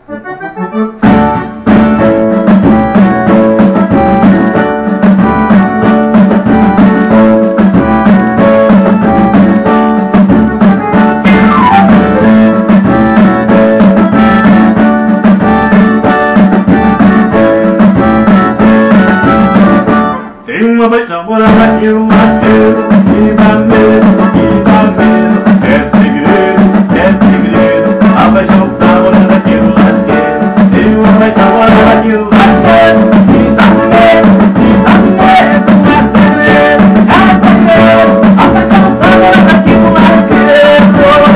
Uma paixão morando aqui no lasqueiro, que dá medo, é segredo, a paixão tá morando aqui no lasqueiro. Tem uma paixão morando aqui no lasqueiro, que dá medo, é segredo, a paixão tá morando aqui no lasqueiro.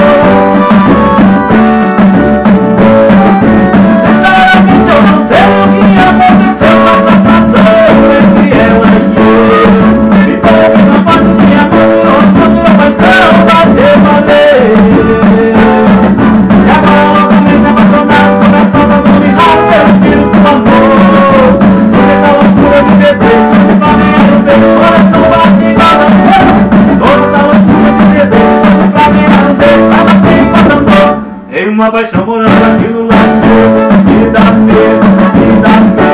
Sinceramente eu não sei o que aconteceu, mas só passou entre ela e uma paixão morando aqui no lasqueiro, que dá medo,